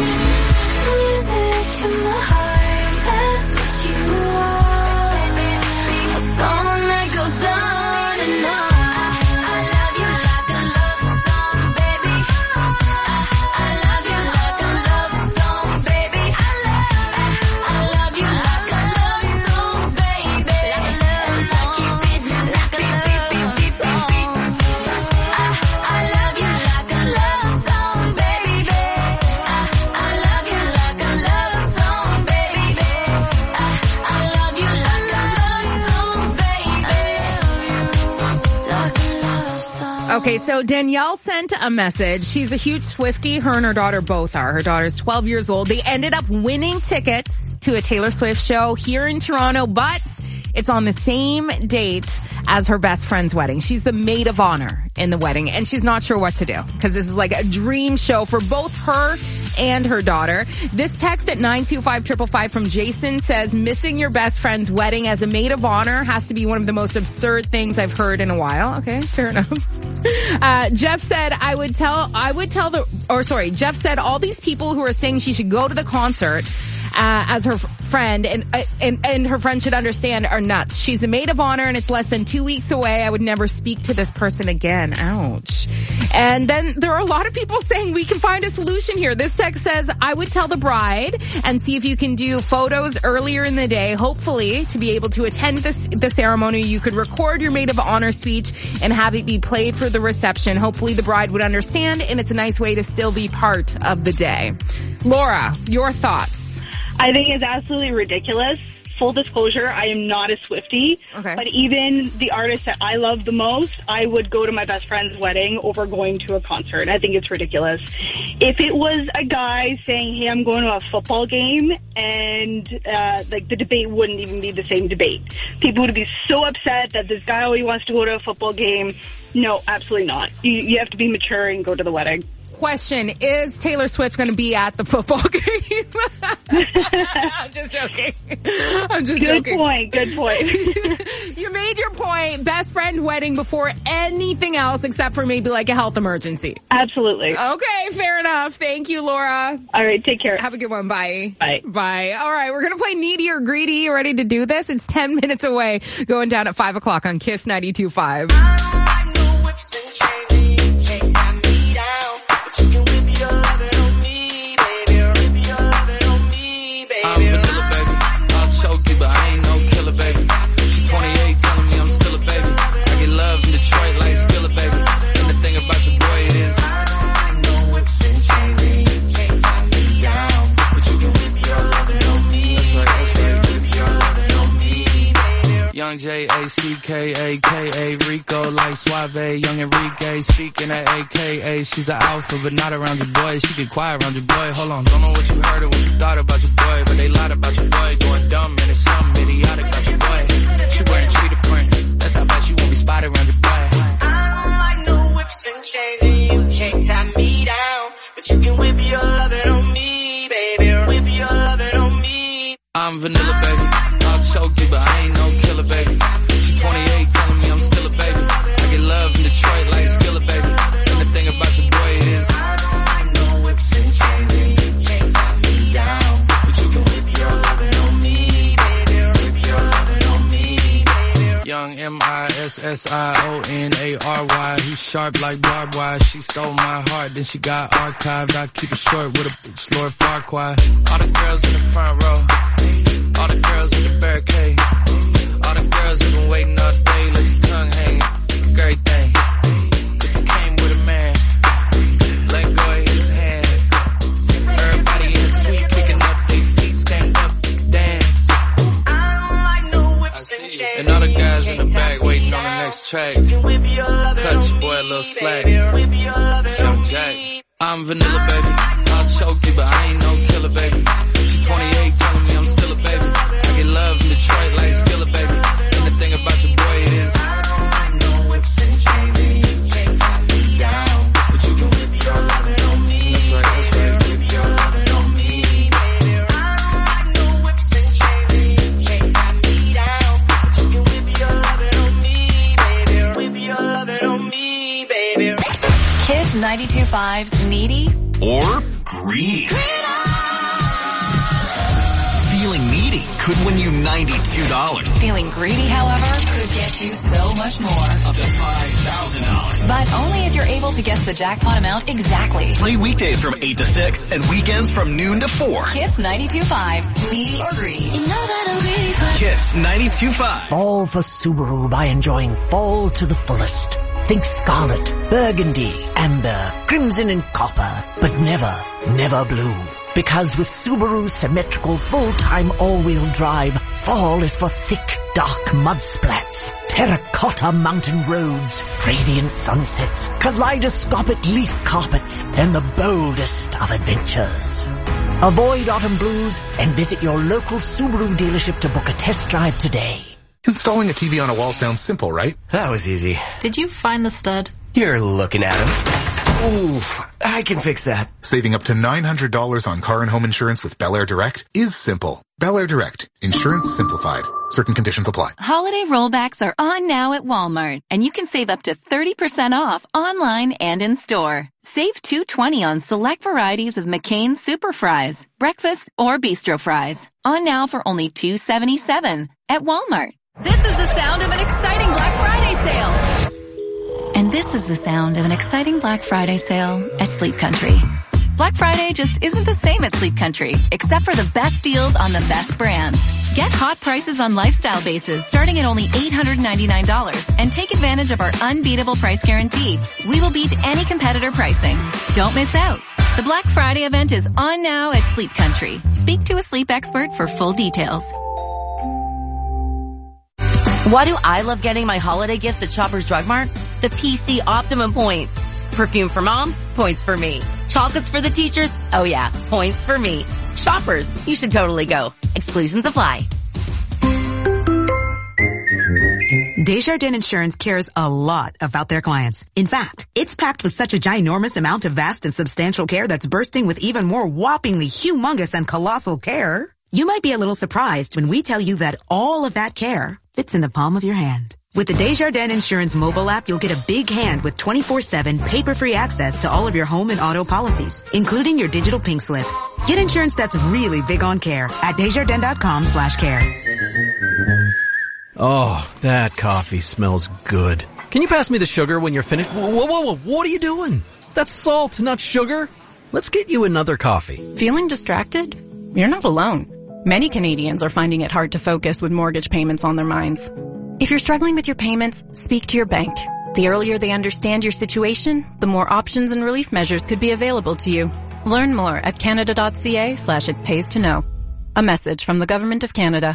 Music to my heart, that's what you are. A song that goes on and on. I love you like a love song, baby. I, I love you like a love song, baby. I love, I love you like a love song, baby. And I keep it like a beat, beat, beat, beat, beat. I, I love you like a love song, baby. I, I love you like a love song, baby. I, I love you like a love song, baby. Like a love song. Okay, so Danielle sent a message. She's a huge Swiftie. Her and her daughter both are. Her daughter's twelve years old. They ended up winning tickets to a Taylor Swift show here in Toronto, but it's on the same date as her best friend's wedding. She's the maid of honor in the wedding, and she's not sure what to do because this is like a dream show for both her and her daughter. This text at nine two five five five five from Jason says, missing your best friend's wedding as a maid of honor has to be one of the most absurd things I've heard in a while. Okay, fair enough. Uh, Jeff said, I would tell, I would tell the, or sorry, Jeff said all these people who are saying she should go to the concert Uh, as her friend, and, uh, and and her friend should understand, are nuts. She's a maid of honor and it's less than two weeks away. I would never speak to this person again. Ouch. And then there are a lot of people saying we can find a solution here. This text says, I would tell the bride and see if you can do photos earlier in the day, hopefully to be able to attend this, the ceremony. You could record your maid of honor speech and have it be played for the reception. Hopefully the bride would understand, and it's a nice way to still be part of the day. Laura, your thoughts? I think it's absolutely ridiculous. Full disclosure, I am not a Swiftie. Okay. But even the artist that I love the most, I would go to my best friend's wedding over going to a concert. I think it's ridiculous. If it was a guy saying, hey, I'm going to a football game, and uh, like the debate wouldn't even be the same debate. People would be so upset that this guy only wants to go to a football game. No, absolutely not. You, you have to be mature and go to the wedding. Question, is Taylor Swift going to be at the football game? I'm just just joking. I'm just Good joking. point. Good point. You made your point. Best friend wedding before anything else except for maybe like a health emergency. Absolutely. Okay, fair enough. Thank you, Laura. All right, take care. Have a good one. Bye. Bye. Bye. All right, we're going to play Needy or Greedy. You ready to do this? It's ten minutes away, going down at five o'clock on Kiss ninety-two point five. I'm vanilla, baby. I'll choke you, but I ain't no killer, baby. She's twenty-eight, telling me I'm still a baby. I get love in Detroit like Skillet, baby. And the thing about your boy is I don't like no whips and chains, and you can't tie me down. But you can whip your lovin' on me. That's right, that's right. Whip your lovin' on me, baby. Young J A C K A K A Rico like Suave. Young Enrique speaking at A K A. She's an alpha, but not around your boy. She get quiet around your boy. Hold on, don't know what you heard or what you thought about your boy, but they lied about your boy. Going dumb and it's something idiotic about your boy. She wearing cheetah print. That's how bad she won't be spotted around your boy. I don't like no whips and chains, and you can't tie me down. But you can whip your lovin' on me, baby. Whip your lovin' on me. I'm vanilla, baby. I'll choke you, but I ain't no killer, baby. She's twenty-eight, telling me I'm still a baby. I get love in Detroit like Skillet, baby. And the thing about your boy is I don't like no whips and chains, and you can't tie me down. But you can whip your lovin' on me, baby. Whip your lovin' on me, baby. Young M I S S I O N A R Y. He's sharp like barbed wire. She stole my heart, then she got archived. I keep it short with a bitch, Lord Farquhar. All the girls in the front row. All the girls in the barricade. All the girls have been waiting all day. Let your tongue hang. Great thing. If you came with a man, let go of his hand. Everybody in the suite kicking up their feet. Stand up, dance. I don't like no whips and chains. And all the guys in the back waiting on the next track. Cut your boy a little slack. Young Jack. I'm vanilla, baby. I'll choke you, but I ain't no killer, baby. She's twenty-eight, telling me I'm still a baby. I get love in Detroit like Skillet, baby. And the thing about your boy is I don't like no whips and chains, and you can't tie me down. But you can whip your lovin' on me. That's right, that's right. Whip your lovin' on me, baby. I don't like no whips and chains, and you can't tie me down. But you can whip your lovin' on me, baby. Whip your lovin' on me, baby. Kiss ninety-two point five's Needy or Greedy. Feeling needy could win you ninety-two dollars. Feeling greedy, however, could get you so much more. Up to five thousand dollars. But only if you're able to guess the jackpot amount exactly. Play weekdays from eight to six and weekends from noon to four. Kiss ninety-two point five's Needy or Greedy. You know that I'm really Kiss ninety-two point five. Fall for Subaru by enjoying fall to the fullest. Think scarlet, burgundy, amber, crimson and copper, but never, never blue. Because with Subaru's symmetrical full-time all-wheel drive, fall is for thick, dark mud splats, terracotta mountain roads, radiant sunsets, kaleidoscopic leaf carpets, and the boldest of adventures. Avoid autumn blues and visit your local Subaru dealership to book a test drive today. Installing a T V on a wall sounds simple, right? That was easy. Did you find the stud? You're looking at him. Ooh, I can fix that. Saving up to nine hundred dollars on car and home insurance with Bel Air Direct is simple. Bel Air Direct. Insurance simplified. Certain conditions apply. Holiday rollbacks are on now at Walmart, and you can save up to thirty percent off online and in store. Save two dollars and twenty cents on select varieties of McCain's Super Fries, breakfast or bistro fries. On now for only two dollars and seventy-seven cents at Walmart. This is the sound of an exciting Black Friday sale. And this is the sound of an exciting Black Friday sale at Sleep Country. Black Friday just isn't the same at Sleep Country, except for the best deals on the best brands. Get hot prices on lifestyle bases starting at only eight hundred ninety-nine dollars and take advantage of our unbeatable price guarantee. We will beat any competitor pricing. Don't miss out. The Black Friday event is on now at Sleep Country. Speak to a sleep expert for full details. Why do I love getting my holiday gifts at Shoppers Drug Mart? The P C Optimum points. Perfume for mom? Points for me. Chocolates for the teachers? Oh yeah, points for me. Shoppers, you should totally go. Exclusions apply. Desjardins Insurance cares a lot about their clients. In fact, it's packed with such a ginormous amount of vast and substantial care that's bursting with even more whoppingly humongous and colossal care. You might be a little surprised when we tell you that all of that care fits in the palm of your hand. With the Desjardins Insurance mobile app, you'll get a big hand with twenty-four seven paper-free access to all of your home and auto policies, including your digital pink slip. Get insurance that's really big on care at Desjardins.com slash care. Oh, that coffee smells good. Can you pass me the sugar when you're finished? Whoa, whoa, whoa, what are you doing? That's salt, not sugar. Let's get you another coffee. Feeling distracted? You're not alone. Many Canadians are finding it hard to focus with mortgage payments on their minds. If you're struggling with your payments, speak to your bank. The earlier they understand your situation, the more options and relief measures could be available to you. Learn more at canada.ca slash it pays to know. A message from the Government of Canada.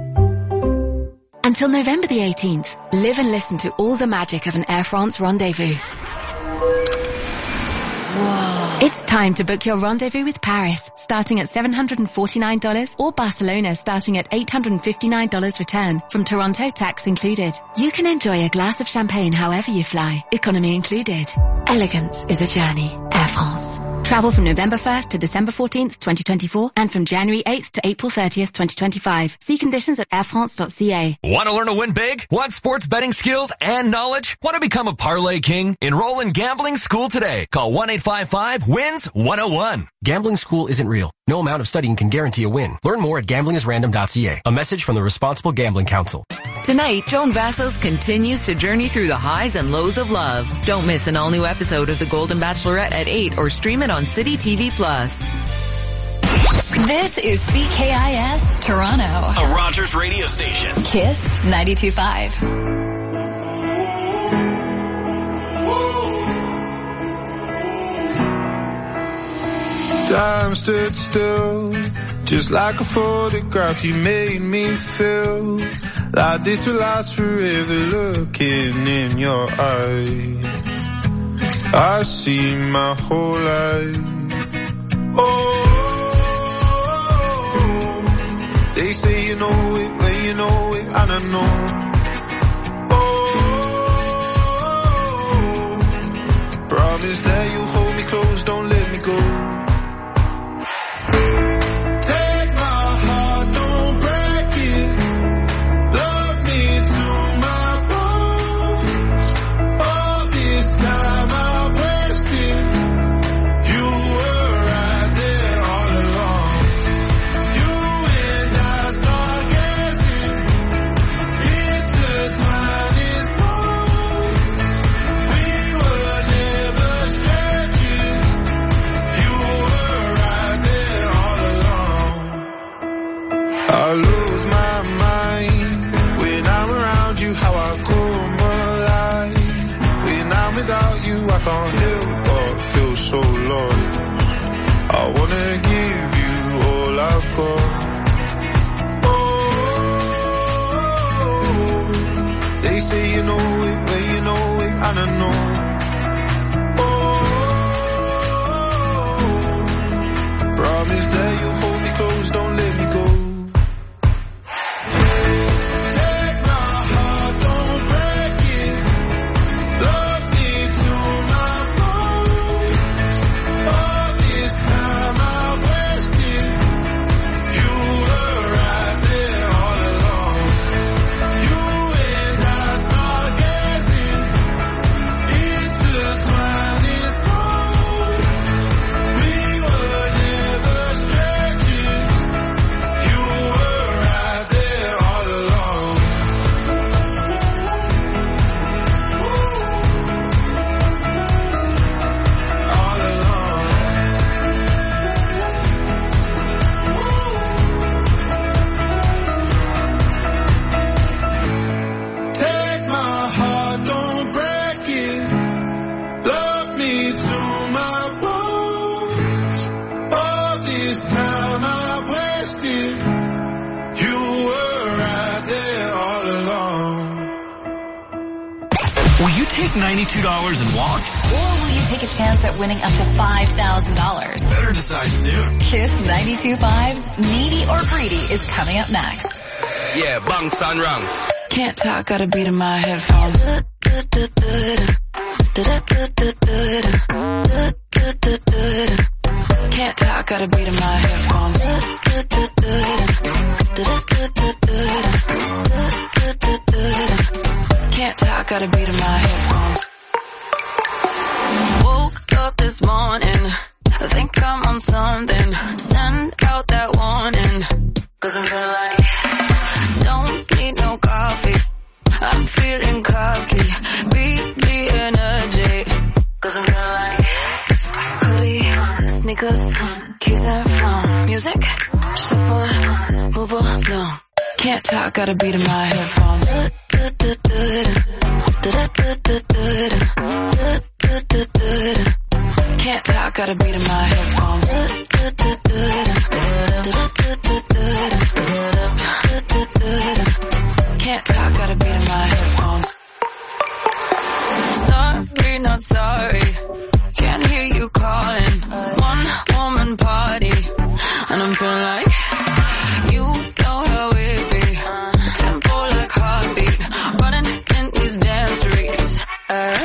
Until November the eighteenth, live and listen to all the magic of an Air France rendezvous. Whoa. It's time to book your rendezvous with Paris, starting at seven hundred forty-nine dollars, or Barcelona starting at eight hundred fifty-nine dollars return, from Toronto tax included. You can enjoy a glass of champagne however you fly, economy included. Elegance is a journey. Air France. Travel from November first to December fourteenth, twenty twenty-four, and from January eighth to April thirtieth, twenty twenty-five. See conditions at air france dot c a. Want to learn to win big? Want sports betting skills and knowledge? Want to become a parlay king? Enroll in Gambling School today. Call one eight five five wins one oh one. Gambling School isn't real. No amount of studying can guarantee a win. Learn more at gambling is random dot c a. A message from the Responsible Gambling Council. Tonight, Joan Vassos continues to journey through the highs and lows of love. Don't miss an all-new episode of The Golden Bachelorette at eight or stream it on City T V Plus. This is C K I S Toronto. A Rogers radio station. Kiss ninety-two point five. Time stood still, just like a photograph. You made me feel like this will last forever. Looking in your eyes, I see my whole life. Oh, they say you know it, when you know it, and I know. Oh, promise that you'll hold me close, don't let me go. I lose my mind when I'm around you, how I come alive. When I'm without you, I can't help but feel so lost. I wanna give you all I've got. Oh, they say you know it, when you know it, and I know. Oh, promise that you'll hold me close, don't let me go. ninety-two dollars and walk? Or will you take a chance at winning up to five thousand dollars? Better decide soon. Kiss ninety-two point five's Needy or Greedy is coming up next. Yeah, bunks on rungs. Can't talk, got a beat in my headphones. Can't talk, got a beat in my headphones. talk, gotta beat in my headphones. Woke up this morning, I think I'm on something. Send out that warning, cause I'm feeling like don't need no coffee. I'm feeling cocky, beat the energy, cause I'm feeling like hoodie, sneakers, keys and phone, music, shuffle, move along. Can't talk, gotta beat in my headphones. Can't talk, gotta beat in my headphones. Can't talk, gotta beat in my headphones. Sorry, not sorry. Can't hear you calling. One woman party, and I'm feeling like you know how it be. Tempo like heartbeat, running in these damn streets. Uh,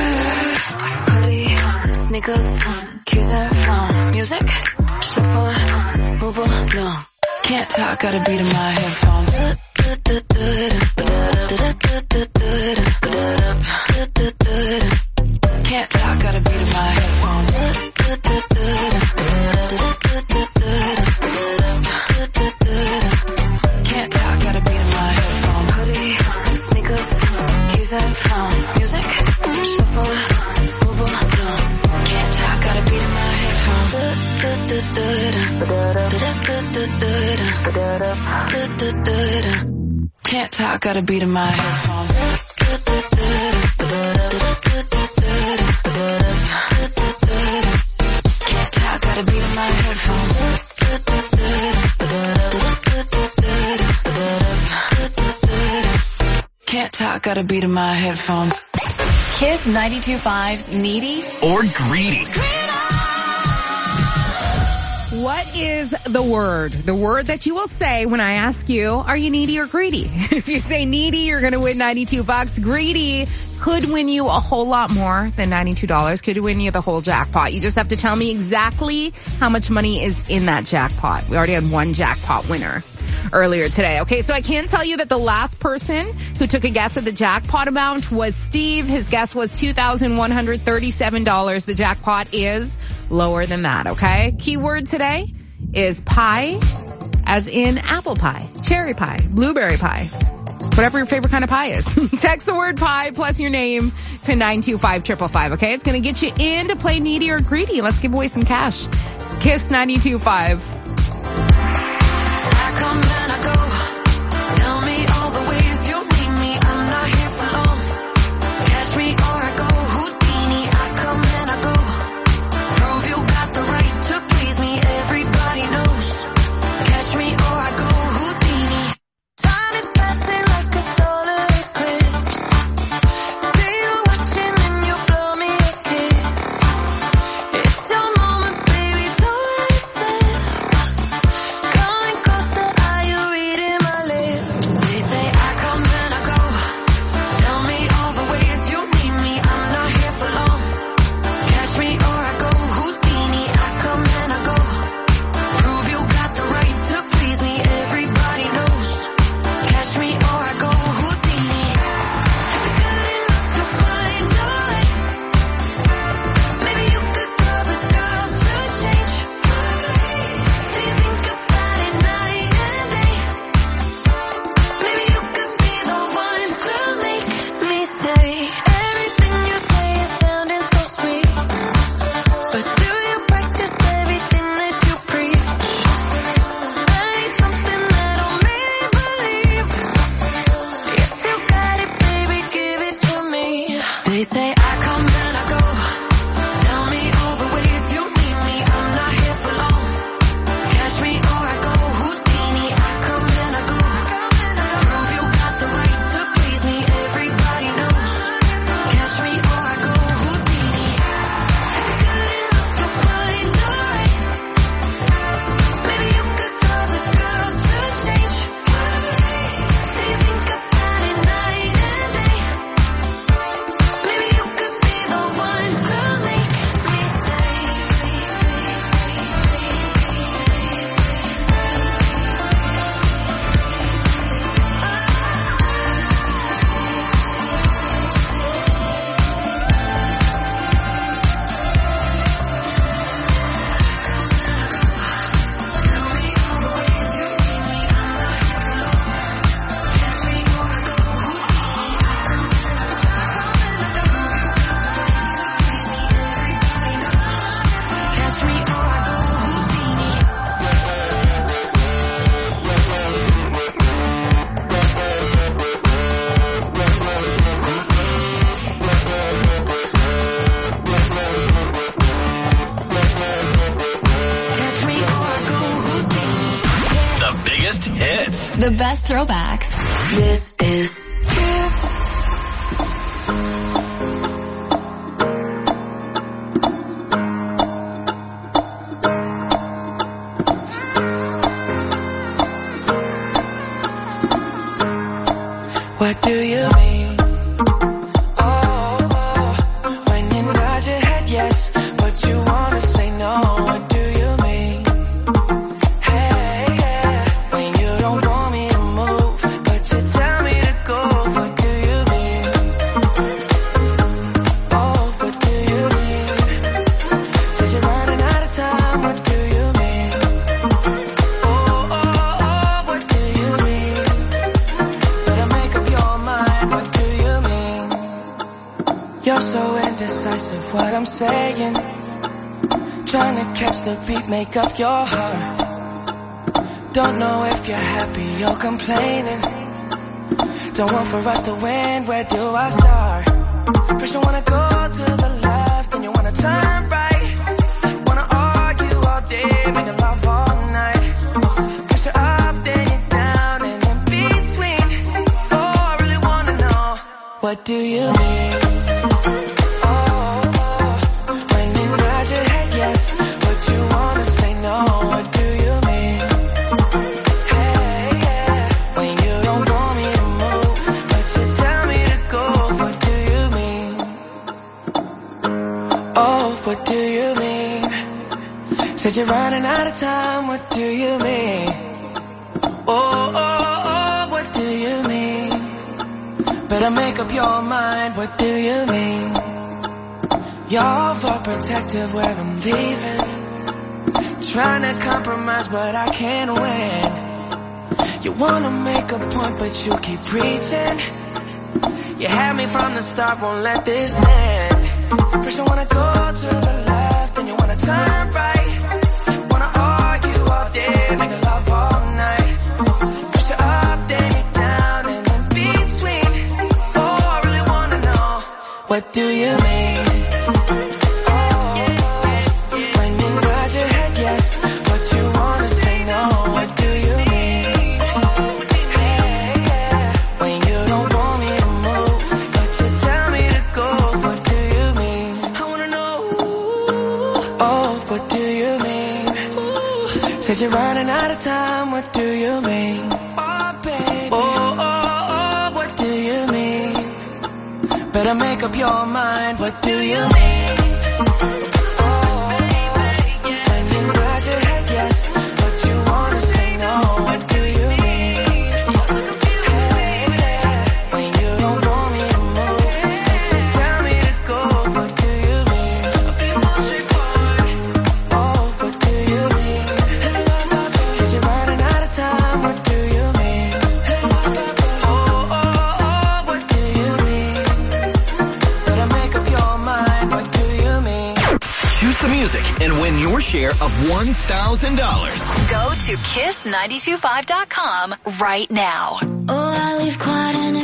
hoodie, sneakers, keys and phone, music, shuffle, move along. Can't talk, gotta beat in my headphones. Can't talk, gotta beat in my headphones. Can't talk, gotta beat in my headphones. Hoodie, sneakers, keys and phone, music, shuffle, move along. Can't talk, gotta beat in my headphones. Can't talk, gotta beat in my headphones. Can't talk, gotta beat in my headphones. Can't talk, gotta beat in my headphones. Kiss ninety-two point five's Needy or Greedy. What is the word? The word that you will say when I ask you, are you needy or greedy? If you say needy, you're going to win ninety-two bucks. Greedy could win you a whole lot more than ninety-two dollars. Could win you the whole jackpot. You just have to tell me exactly how much money is in that jackpot. We already had one jackpot winner earlier today. Okay, so I can tell you that the last person who took a guess at the jackpot amount was Steve. His guess was two thousand one hundred thirty-seven dollars. The jackpot is lower than that, okay? Keyword today is pie, as in apple pie, cherry pie, blueberry pie, whatever your favorite kind of pie is. Text the word pie plus your name to nine two five five five five, okay? It's going to get you in to play needy or greedy. Let's give away some cash. It's Kiss ninety-two point five. I come and I go. Tell me all the ways you need me. I'm not here for long. Catch me or I go Houdini. I come and I go. Prove you got the right to please me. Everybody knows. Catch me or I go Houdini. Time is passing like a solar eclipse. See you watching and you blow me a kiss. It's your moment, baby, don't let it slip. best hits. The best throwbacks. This is Kiss. What do you mean? Oh, oh, when you nod your head yes, but you wanna say no. What do you mean? Hey, yeah, when you don't want me to move, but you tell me to go. What do you mean? Oh, what do you mean? Said you're running out of time. What do you mean? Oh, oh, oh, what do you mean? Better make up your mind. What do you mean? You're so indecisive, what I'm saying. Trying to catch the beat, make up your heart. Don't know if you're happy or complaining. Don't want for us to win, where do I start? First you wanna go to the left, then you wanna turn right. Wanna argue all day, making love all night. First you're up, then you're down, and in between. Oh, I really wanna know, what do you mean? What do you mean? Said you're running out of time. What do you mean? Oh, oh, oh, what do you mean? Better make up your mind. What do you mean? You're overprotective where I'm leaving. Trying to compromise, but I can't win. You wanna make a point, but you keep preaching. You had me from the start, won't let this end. First you wanna go to the left, then you wanna turn right. Wanna argue all day, make love all night. First you're up, then you're down, and in between. Oh, I really wanna know, what do you mean? Oh, when you nod your head yes, but you wanna say no. What do you mean? Hey, yeah, when you don't want me to move, but you tell me to go. What do you mean? Oh, what do you mean? Said you're running out of time. What do you mean? Oh, baby. Oh, oh, oh, what do you mean? Better make up your mind. What do you mean? Oh, when you nod your head yes, but you wanna say no. What do you mean? Hey, yeah, when you don't want me to move, but you tell me to go. What do you mean? I'll be more straightforward. Oh, what do you mean? Said you're running out of time. What do you mean? Oh, oh, oh, what do you mean? Better make up your mind. What do you mean? Choose the music and win your share of one thousand dollars. Go to kiss nine two five dot com right now. Oh, I leave quiet in